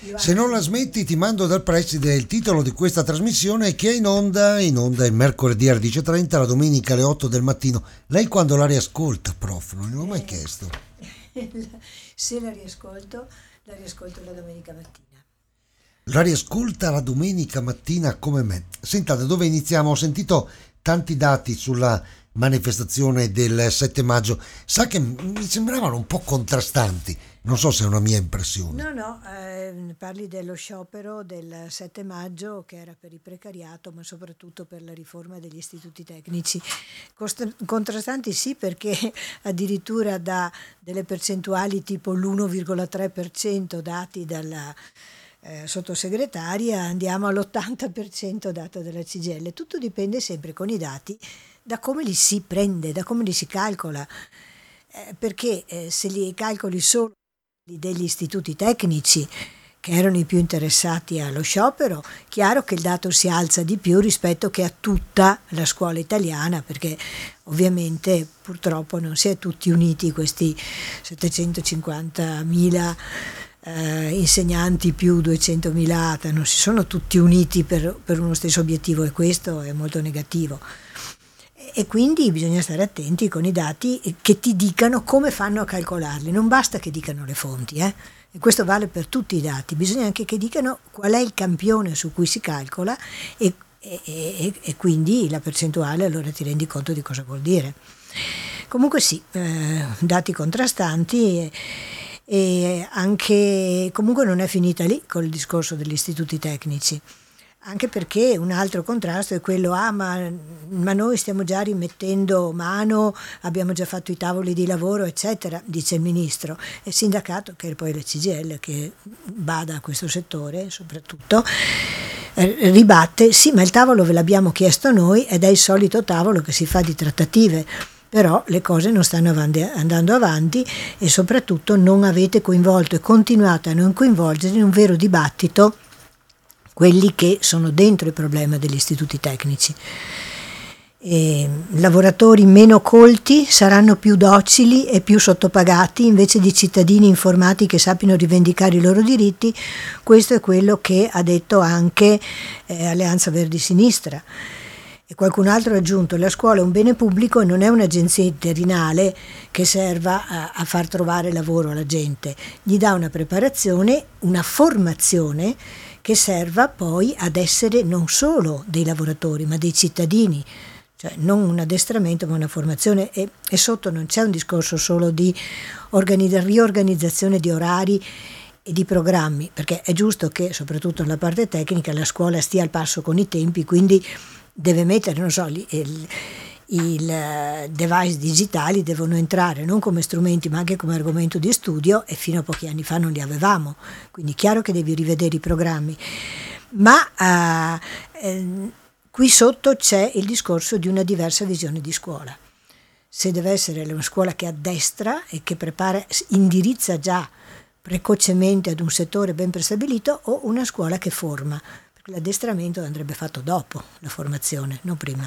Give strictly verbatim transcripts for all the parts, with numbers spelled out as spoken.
Se non la smetti ti mando dal preside il titolo di questa trasmissione che è in onda, in onda il mercoledì alle dieci e trenta, la domenica alle otto del mattino. Lei quando la riascolta, prof? Non gliel'ho mai chiesto. Se la riascolto, la riascolto la domenica mattina. La riascolta la domenica mattina come me. Senta, da dove iniziamo? Ho sentito tanti dati sulla manifestazione del sette maggio. Sa che mi sembravano un po' contrastanti. Non so se è una mia impressione. No, no, eh, parli dello sciopero del sette maggio che era per il precariato, ma soprattutto per la riforma degli istituti tecnici. Cost- contrastanti sì, perché addirittura da delle percentuali tipo l'uno virgola tre per cento dati dalla eh, sottosegretaria andiamo all'ottanta per cento dato dalla C G I L. Tutto dipende sempre con i dati da come li si prende, da come li si calcola, eh, perché eh, se li calcoli solo degli istituti tecnici che erano i più interessati allo sciopero, chiaro che il dato si alza di più rispetto che a tutta la scuola italiana, perché ovviamente purtroppo non si è tutti uniti questi settecentocinquantamila eh, insegnanti più duecentomila A T A, non si sono tutti uniti per, per uno stesso obiettivo e questo è molto negativo. E quindi bisogna stare attenti con i dati che ti dicano come fanno a calcolarli, non basta che dicano le fonti, eh? E questo vale per tutti i dati, bisogna anche che dicano qual è il campione su cui si calcola e, e, e, e quindi la percentuale, allora ti rendi conto di cosa vuol dire. Comunque sì, eh, dati contrastanti e, e anche comunque non è finita lì col discorso degli istituti tecnici. Anche perché un altro contrasto è quello, ah ma, ma noi stiamo già rimettendo mano, abbiamo già fatto i tavoli di lavoro, eccetera, dice il ministro. E il sindacato, che è poi la C G I L, che bada a questo settore soprattutto, eh, ribatte, sì ma il tavolo ve l'abbiamo chiesto noi ed è il solito tavolo che si fa di trattative. Però le cose non stanno avanti, andando avanti e soprattutto non avete coinvolto e continuate a non coinvolgere in un vero dibattito quelli che sono dentro il problema degli istituti tecnici. E lavoratori meno colti saranno più docili e più sottopagati invece di cittadini informati che sappiano rivendicare i loro diritti. Questo è quello che ha detto anche eh, Alleanza Verdi Sinistra. E qualcun altro ha aggiunto: la scuola è un bene pubblico e non è un'agenzia interinale che serva a, a far trovare lavoro alla gente. Gli dà una preparazione, una formazione che serva poi ad essere non solo dei lavoratori ma dei cittadini, cioè non un addestramento ma una formazione, e, e sotto non c'è un discorso solo di organizz- riorganizzazione di orari e di programmi, perché è giusto che soprattutto nella parte tecnica la scuola stia al passo con i tempi, quindi deve mettere, non so, il, il, il device digitali devono entrare non come strumenti ma anche come argomento di studio, e fino a pochi anni fa non li avevamo, quindi chiaro che devi rivedere i programmi, ma uh, eh, qui sotto c'è il discorso di una diversa visione di scuola. Se deve essere una scuola che addestra e che prepara, indirizza già precocemente ad un settore ben prestabilito, o una scuola che forma, perché l'addestramento andrebbe fatto dopo la formazione, non prima.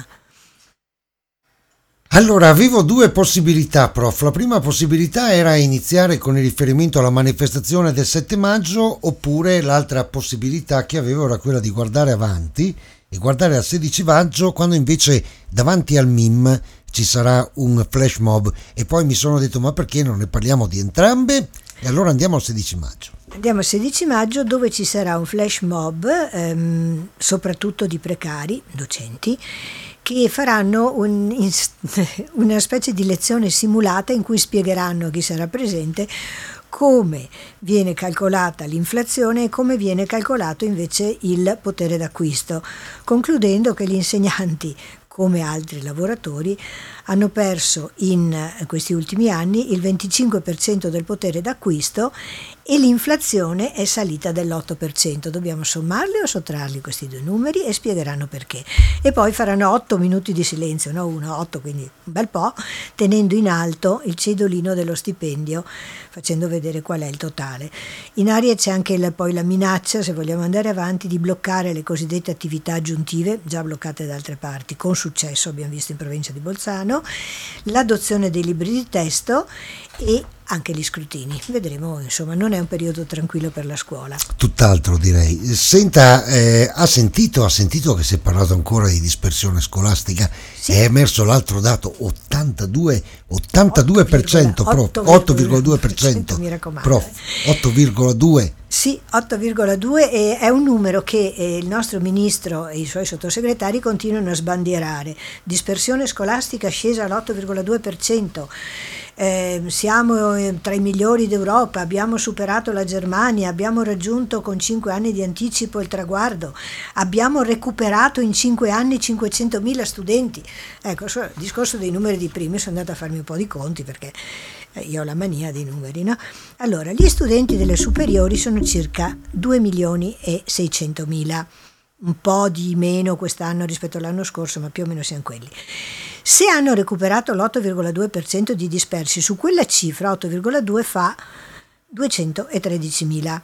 Allora, avevo due possibilità, prof. La prima possibilità era iniziare con il riferimento alla manifestazione del sette maggio, oppure l'altra possibilità che avevo era quella di guardare avanti e guardare al sedici maggio, quando invece davanti al M I M ci sarà un flash mob, e poi mi sono detto ma perché non ne parliamo di entrambe? E allora andiamo al sedici maggio. Andiamo al sedici maggio, dove ci sarà un flash mob, ehm, soprattutto di precari, docenti, che faranno un, una specie di lezione simulata in cui spiegheranno a chi sarà presente come viene calcolata l'inflazione e come viene calcolato invece il potere d'acquisto, concludendo che gli insegnanti, come altri lavoratori, hanno perso in questi ultimi anni il venticinque per cento del potere d'acquisto e l'inflazione è salita dell'otto per cento. Dobbiamo sommarli o sottrarli questi due numeri e spiegheranno perché. E poi faranno otto minuti di silenzio, no uno, otto, quindi un bel po', tenendo in alto il cedolino dello stipendio, facendo vedere qual è il totale. In aria c'è anche la, poi la minaccia, se vogliamo andare avanti, di bloccare le cosiddette attività aggiuntive, già bloccate da altre parti, con successo abbiamo visto in provincia di Bolzano, l'adozione dei libri di testo e anche gli scrutini. Vedremo, insomma, non è un periodo tranquillo per la scuola. Tutt'altro, direi. Senta, eh, ha sentito, ha sentito che si è parlato ancora di dispersione scolastica? Sì. È emerso l'altro dato, ottantadue, ottantadue per cento, otto virgola due per cento, mi raccomando. Prof, otto virgola due. Sì, otto virgola due e è un numero che eh, il nostro ministro e i suoi sottosegretari continuano a sbandierare. Dispersione scolastica scesa all'otto virgola due per cento. Eh, siamo tra i migliori d'Europa, abbiamo superato la Germania, abbiamo raggiunto con cinque anni di anticipo il traguardo, abbiamo recuperato in cinque anni cinquecentomila studenti. Ecco, il discorso dei numeri di prima, sono andata a farmi un po' di conti perché io ho la mania dei numeri, no? Allora, gli studenti delle superiori sono circa due milioni e seicentomila, un po' di meno quest'anno rispetto all'anno scorso, ma più o meno siamo quelli. Se hanno recuperato l'otto virgola due per cento di dispersi, su quella cifra otto virgola due fa duecentotredicimila.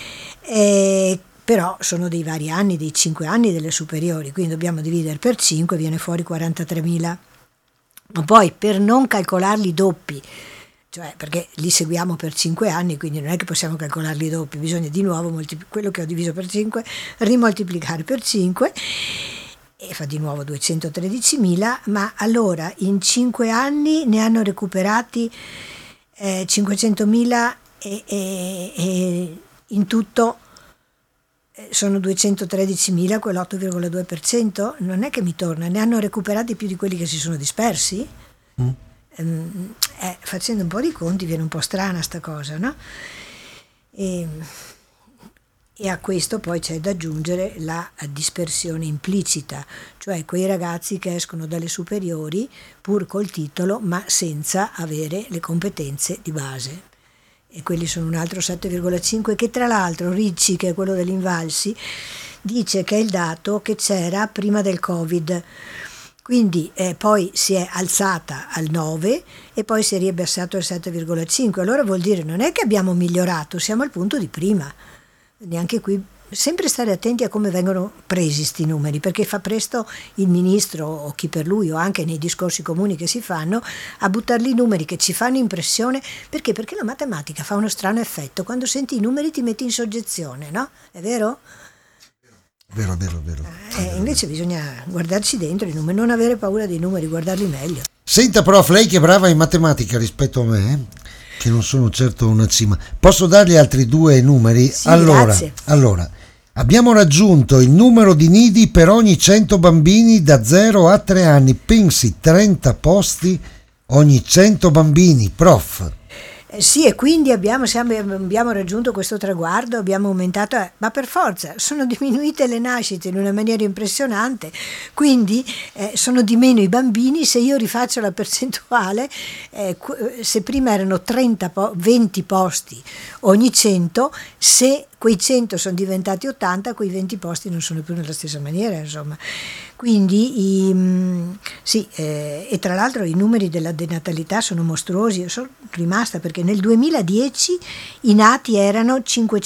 Eh, però sono dei vari anni, dei cinque anni delle superiori, quindi dobbiamo dividere per cinque, viene fuori quarantatremila. Ma poi, per non calcolarli doppi, cioè perché li seguiamo per cinque anni, quindi non è che possiamo calcolarli doppi, bisogna di nuovo moltipli- quello che ho diviso per cinque rimoltiplicare per cinque e fa di nuovo duecentotredicimila, ma allora in cinque anni ne hanno recuperati eh, cinquecentomila e, e, e in tutto eh, sono duecentotredicimila, quell'otto virgola due per cento, non è che mi torna, ne hanno recuperati più di quelli che si sono dispersi? Mm. ehm, eh, facendo un po' di conti viene un po' strana sta cosa, no? E, E a questo poi c'è da aggiungere la dispersione implicita, cioè quei ragazzi che escono dalle superiori pur col titolo ma senza avere le competenze di base. E quelli sono un altro sette virgola cinque, che tra l'altro Ricci, che è quello dell'Invalsi, dice che è il dato che c'era prima del Covid. Quindi eh, poi si è alzata al nove e poi si è riabbassato al sette virgola cinque. Allora vuol dire non è che abbiamo migliorato, siamo al punto di prima. Neanche qui, sempre stare attenti a come vengono presi sti numeri, perché fa presto il ministro o chi per lui o anche nei discorsi comuni che si fanno a buttarli i numeri che ci fanno impressione. Perché? Perché la matematica fa uno strano effetto, quando senti i numeri ti metti in soggezione, no? È vero? Vero, vero, vero. Eh, invece bisogna guardarci dentro i numeri, non avere paura dei numeri, guardarli meglio. Senta prof, lei che è brava in matematica rispetto a me, che non sono certo una cima, posso dargli altri due numeri? Sì, allora, grazie. allora, abbiamo raggiunto il numero di nidi per ogni cento bambini da zero a tre anni, pensi trenta posti ogni cento bambini, prof. Eh, sì, e quindi abbiamo, siamo, abbiamo raggiunto questo traguardo, abbiamo aumentato, eh, ma per forza sono diminuite le nascite in una maniera impressionante, quindi eh, sono di meno i bambini. Se io rifaccio la percentuale, eh, se prima erano trenta, venti posti ogni cento, se quei cento sono diventati ottanta, quei venti posti non sono più nella stessa maniera, insomma. Quindi i, sì, eh, e tra l'altro i numeri della denatalità sono mostruosi. Io sono rimasta perché nel duemiladieci i nati erano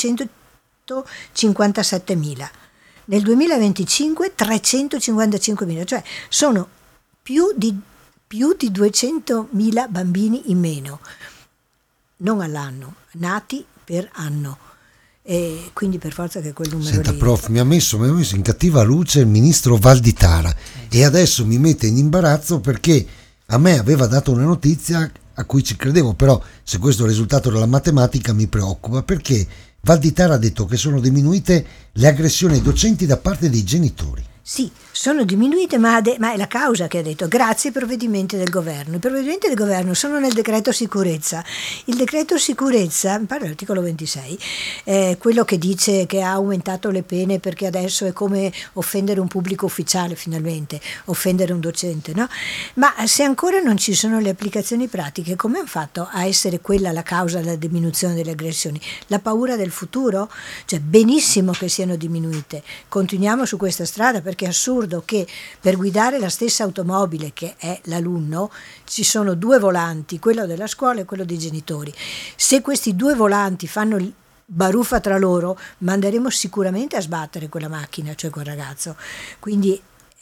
cinquecentocinquantasettemila, nel duemilaventicinque trecentocinquantacinquemila, cioè sono più di, più di duecentomila bambini in meno, non all'anno, nati per anno. E quindi per forza che quel numero Senta lì... prof, mi ha, messo, mi ha messo in cattiva luce il ministro Valditara e adesso mi mette in imbarazzo perché a me aveva dato una notizia a cui ci credevo, però se questo è il risultato della matematica mi preoccupa, perché Valditara ha detto che sono diminuite le aggressioni ai docenti da parte dei genitori. Sì, sono diminuite, ma, de- ma è la causa che ha detto, grazie ai provvedimenti del governo. I provvedimenti del governo sono nel decreto sicurezza. Il decreto sicurezza, mi pare l'articolo ventisei, è quello che dice che ha aumentato le pene perché adesso è come offendere un pubblico ufficiale, finalmente, offendere un docente, no? Ma se ancora non ci sono le applicazioni pratiche, come hanno fatto a essere quella la causa della diminuzione delle aggressioni? La paura del futuro? Cioè, benissimo che siano diminuite. Continuiamo su questa strada, perché è assurdo che per guidare la stessa automobile che è l'alunno ci sono due volanti, quello della scuola e quello dei genitori. Se questi due volanti fanno baruffa tra loro, manderemo sicuramente a sbattere quella macchina, cioè quel ragazzo. Quindi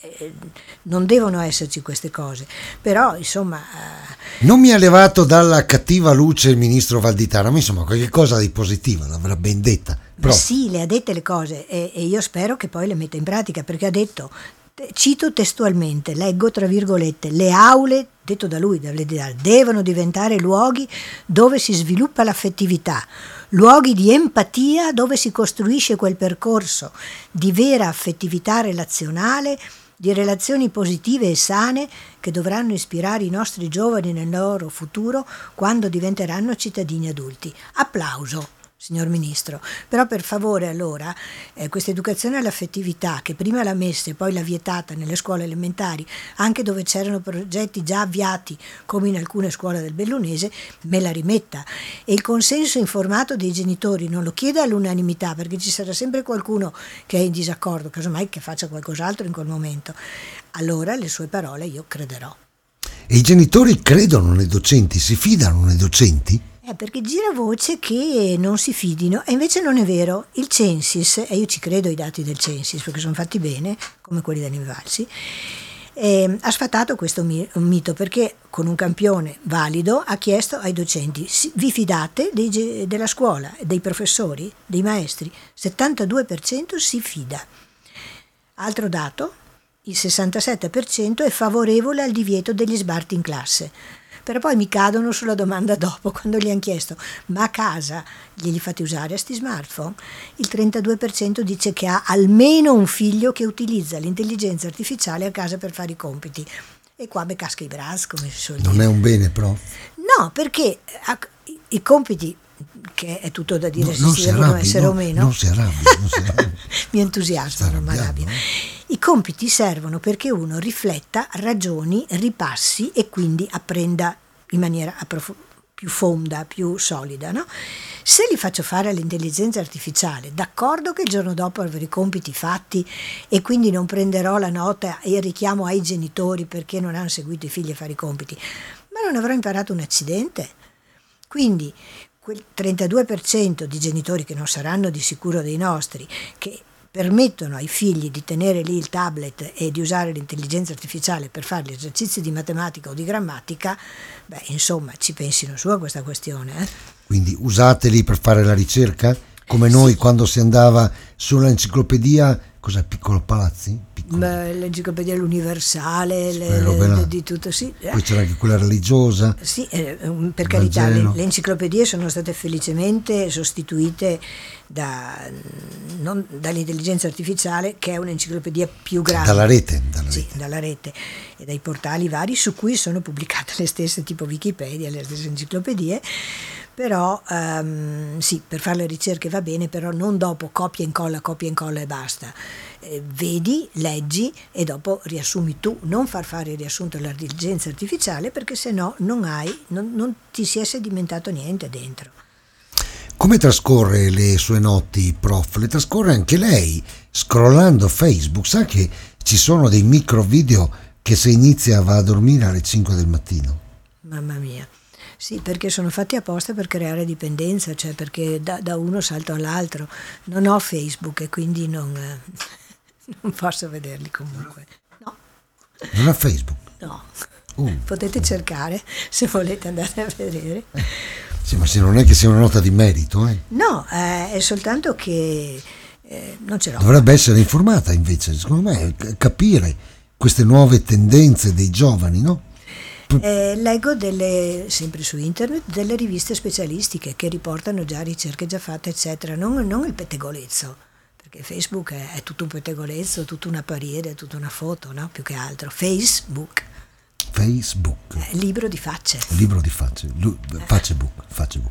eh, non devono esserci queste cose, però insomma... Eh, non mi ha levato dalla cattiva luce il ministro Valditara, ma insomma qualche cosa di positivo l'avrà ben detta. Ma sì, le ha dette le cose e, e io spero che poi le metta in pratica, perché ha detto, cito testualmente, leggo tra virgolette, le aule, detto da lui, devono diventare luoghi dove si sviluppa l'affettività, luoghi di empatia dove si costruisce quel percorso di vera affettività relazionale, di relazioni positive e sane che dovranno ispirare i nostri giovani nel loro futuro quando diventeranno cittadini adulti. Applauso, signor Ministro. Però per favore allora eh, questa educazione all'affettività, che prima l'ha messa e poi l'ha vietata nelle scuole elementari, anche dove c'erano progetti già avviati come in alcune scuole del Bellunese, me la rimetta. E il consenso informato dei genitori non lo chieda all'unanimità, perché ci sarà sempre qualcuno che è in disaccordo, casomai che faccia qualcos'altro in quel momento. Allora le sue parole io crederò. E i genitori credono nei docenti, si fidano nei docenti? Eh, perché gira voce che non si fidino, e invece non è vero. Il Censis, e io ci credo ai dati del Censis perché sono fatti bene, come quelli dell'Invalsi, eh, ha sfatato questo mi- mito, perché con un campione valido ha chiesto ai docenti: vi fidate dei ge- della scuola, dei professori, dei maestri? settantadue per cento si fida. Altro dato, il sessantasette per cento è favorevole al divieto degli sbarti in classe. Però poi mi cadono sulla domanda dopo, quando gli hanno chiesto: ma a casa glieli fate usare sti smartphone? Il trentadue per cento dice che ha almeno un figlio che utilizza l'intelligenza artificiale a casa per fare i compiti. E qua me casca i bras, come si suol dire. Non è un bene, prof? No, perché i, i compiti, che è tutto da dire, no, se si devono arrabbi, essere no, o meno. Non si arrabbi, non si arrabbi. Mi entusiasmo, non mi arrabbio. I compiti servono perché uno rifletta, ragioni, ripassi e quindi apprenda in maniera approf- più fonda, più solida, no? Se li faccio fare all'intelligenza artificiale, d'accordo che il giorno dopo avrò i compiti fatti e quindi non prenderò la nota e il richiamo ai genitori perché non hanno seguito i figli a fare i compiti, ma non avrò imparato un accidente. Quindi quel trentadue per cento di genitori, che non saranno di sicuro dei nostri, che permettono ai figli di tenere lì il tablet e di usare l'intelligenza artificiale per fare gli esercizi di matematica o di grammatica, beh, insomma, ci pensino su a questa questione. Eh? Quindi usateli per fare la ricerca, come noi sì. Quando si andava sull'enciclopedia, cos'è, Piccolo Palazzi? Piccolo. Beh, l'enciclopedia universale, le, le, le, di tutto, sì. Poi c'era anche quella religiosa. Sì, eh, per carità, le, le enciclopedie sono state felicemente sostituite da, non, dall'intelligenza artificiale, che è un'enciclopedia più grande. Dalla rete. Dalla sì, rete. dalla rete e dai portali vari su cui sono pubblicate le stesse, tipo Wikipedia, le stesse enciclopedie. Però um, sì, per fare le ricerche va bene, però non dopo copia e incolla, copia e incolla e basta. Eh, vedi, leggi e dopo riassumi tu, non far fare il riassunto all'intelligenza artificiale, perché se no non hai, non, non ti si è sedimentato niente dentro. Come trascorre le sue notti, prof? Le trascorre anche lei scrollando Facebook? Sa che ci sono dei micro video che se inizia va a dormire alle cinque del mattino? Mamma mia. Sì, perché sono fatti apposta per creare dipendenza, cioè perché da, da uno salto all'altro. Non ho Facebook e quindi non, eh, non posso vederli comunque. No. Non ha Facebook? No. Uh. Potete cercare, se volete andare a vedere. Sì, ma se non è che sia una nota di merito, eh? No, eh, è soltanto che eh, non ce l'ho. Dovrebbe essere informata invece, secondo me, capire queste nuove tendenze dei giovani, no? Eh, leggo delle, sempre su internet, delle riviste specialistiche che riportano già ricerche già fatte, eccetera, non, non il pettegolezzo, perché Facebook è, è tutto un pettegolezzo, tutta una paride, tutta una foto, no? Più che altro. Facebook. Facebook. Eh, libro di facce. Libro di facce. Facebook. Facebook.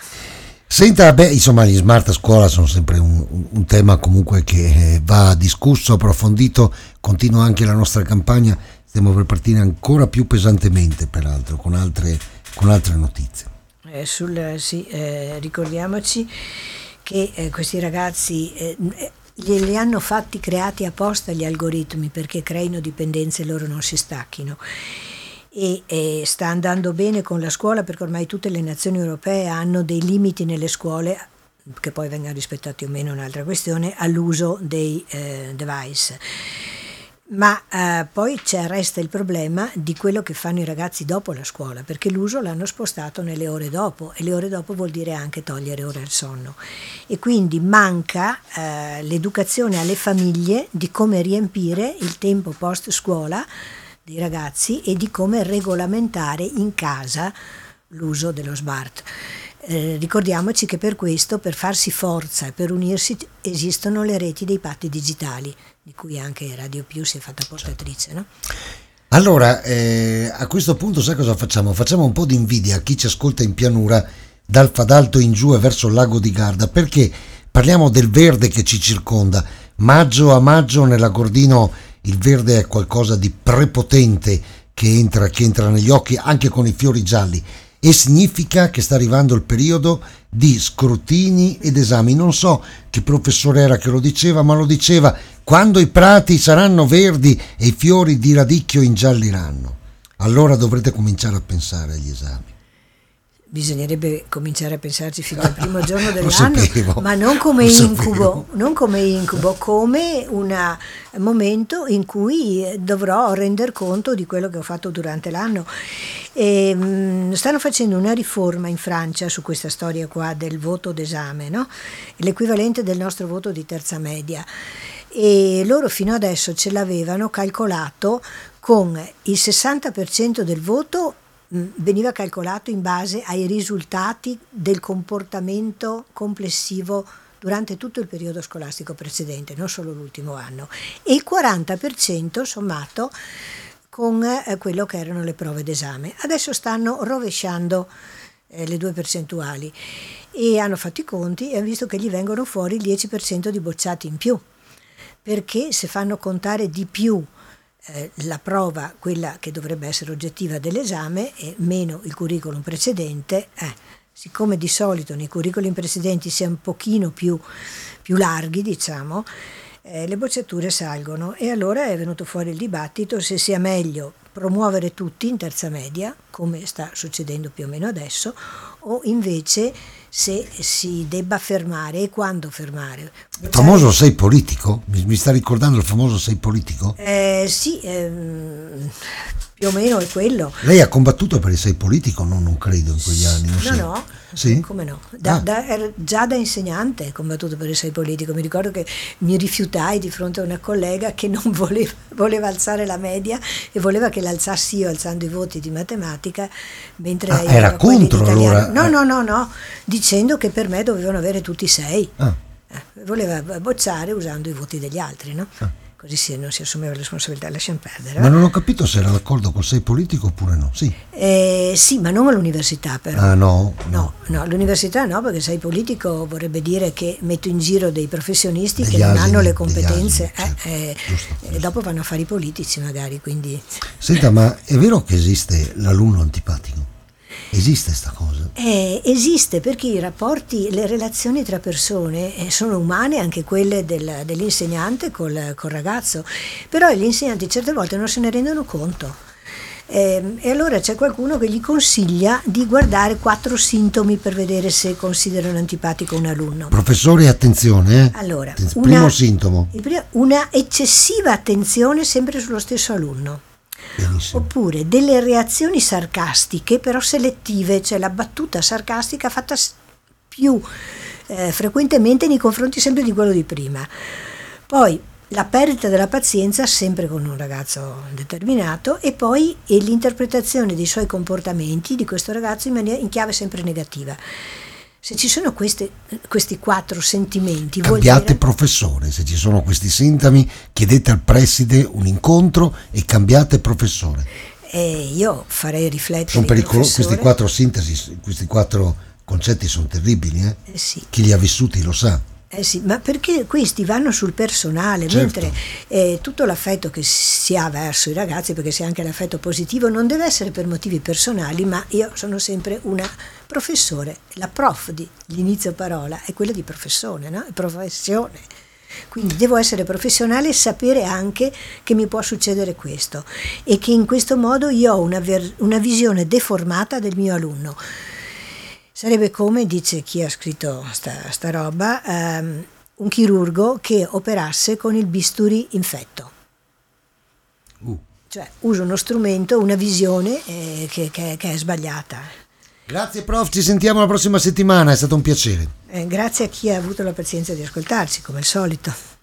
Senta, beh, insomma, gli smart a scuola sono sempre un, un, un tema comunque che va discusso, approfondito, continua anche la nostra campagna. Stiamo per partire ancora più pesantemente, peraltro, con altre, con altre notizie. Eh, sul, sì, eh, ricordiamoci che eh, questi ragazzi eh, li hanno fatti creati apposta gli algoritmi perché creino dipendenze e loro non si stacchino. E, e sta andando bene con la scuola, perché ormai tutte le nazioni europee hanno dei limiti nelle scuole, che poi vengano rispettati o meno è un'altra questione, all'uso dei eh, device. Ma eh, poi c'è, resta il problema di quello che fanno i ragazzi dopo la scuola, perché l'uso l'hanno spostato nelle ore dopo, e le ore dopo vuol dire anche togliere ore al sonno, e quindi manca eh, l'educazione alle famiglie di come riempire il tempo post scuola dei ragazzi e di come regolamentare in casa l'uso dello smart. Eh, ricordiamoci che per questo, per farsi forza e per unirsi, esistono le reti dei patti digitali, di cui anche Radio Più si è fatta portatrice, no? Allora, eh, a questo punto sai cosa facciamo? Facciamo un po' di invidia a chi ci ascolta in pianura, dal Fadalto in giù e verso il lago di Garda, perché parliamo del verde che ci circonda. Maggio a maggio nell'Agordino il verde è qualcosa di prepotente che entra, che entra negli occhi anche con i fiori gialli, e significa che sta arrivando il periodo di scrutini ed esami. Non so che professore era che lo diceva, ma lo diceva: quando i prati saranno verdi e i fiori di radicchio ingialliranno, allora dovrete cominciare a pensare agli esami. Bisognerebbe cominciare a pensarci fin dal primo giorno dell'anno, sapevo, ma non come lo incubo, non come incubo, come un momento in cui dovrò render conto di quello che ho fatto durante l'anno. E, mh, stanno facendo una riforma in Francia su questa storia qua del voto d'esame, no? L'equivalente del nostro voto di terza media, e loro fino adesso ce l'avevano calcolato con il sessanta per cento del voto veniva calcolato in base ai risultati del comportamento complessivo durante tutto il periodo scolastico precedente, non solo l'ultimo anno, e il quaranta per cento sommato con eh, quello che erano le prove d'esame. Adesso stanno rovesciando eh, le due percentuali e hanno fatto i conti e hanno visto che gli vengono fuori il dieci per cento di bocciati in più, perché se fanno contare di più Eh, la prova, quella che dovrebbe essere oggettiva dell'esame, e meno il curriculum precedente, eh, siccome di solito nei curriculum precedenti si è un pochino più, più larghi, diciamo, eh, le bocciature salgono, e allora è venuto fuori il dibattito se sia meglio promuovere tutti in terza media, come sta succedendo più o meno adesso, o invece se si debba fermare e quando fermare. Il famoso sei politico? Mi, mi sta ricordando il famoso sei politico? Eh, sì, ehm, più o meno è quello. Lei ha combattuto per il sei politico? No, non credo in quegli anni. Non No, so. no, Sì? come no? Da, Ah. da, er- già da insegnante ho combattuto per il sei politico. Mi ricordo che mi rifiutai di fronte a una collega che non voleva, voleva alzare la media e voleva che l'alzassi io alzando i voti di matematica, mentre Ah, lei era aveva quelli contro, di italiano. allora? No, no, no, no, dicendo che per me dovevano avere tutti sei. Ah. Eh, voleva bocciare usando i voti degli altri, no? Ah. Così si, non si assumeva la responsabilità, lasciamo perdere. Ma non ho capito se era d'accordo col sei politico oppure no. Sì. Eh, sì, ma non all'università però. Ah no? No, no, all'università no, perché sei politico vorrebbe dire che metto in giro dei professionisti Degli che non asini, hanno le degli competenze, asini, certo. eh, eh, Giusto, e giusto. dopo vanno a fare i politici magari, quindi... Senta, ma è vero che esiste l'alunno antipatico? Esiste sta cosa? Eh, esiste, perché i rapporti, le relazioni tra persone eh, sono umane, anche quelle del, dell'insegnante col, col ragazzo, però gli insegnanti certe volte non se ne rendono conto. Eh, e allora c'è qualcuno che gli consiglia di guardare quattro sintomi per vedere se considerano antipatico un alunno. Professore, attenzione, eh? Allora, Attenz- una- primo sintomo. il primo- una eccessiva attenzione sempre sullo stesso alunno. Benissimo. Oppure delle reazioni sarcastiche però selettive, cioè la battuta sarcastica fatta s- più eh, frequentemente nei confronti sempre di quello di prima. Poi la perdita della pazienza sempre con un ragazzo determinato, e poi e l'interpretazione dei suoi comportamenti di questo ragazzo in, maniera, in chiave sempre negativa. Se ci sono queste, questi quattro sentimenti, vuol Cambiate dire... professore, se ci sono questi sintomi chiedete al preside un incontro e cambiate professore. Eh, io farei riflettere Sono il pericolosi professore. questi quattro sintesi, questi quattro concetti sono terribili, eh? Eh sì. Chi li ha vissuti lo sa. Eh sì, ma perché questi vanno sul personale, Certo. mentre eh, tutto l'affetto che si ha verso i ragazzi, perché c'è anche l'affetto positivo, non deve essere per motivi personali, ma io sono sempre una professore, la prof di l'inizio parola è quella di professione, no? Professione. Quindi devo essere professionale e sapere anche che mi può succedere questo, e che in questo modo io ho una, ver- una visione deformata del mio alunno. Sarebbe come, dice chi ha scritto sta, sta roba, ehm, un chirurgo che operasse con il bisturi infetto. Uh. Cioè uso uno strumento, una visione eh, che, che, che è sbagliata. Grazie prof, ci sentiamo la prossima settimana, è stato un piacere. Eh, grazie a chi ha avuto la pazienza di ascoltarci, come al solito.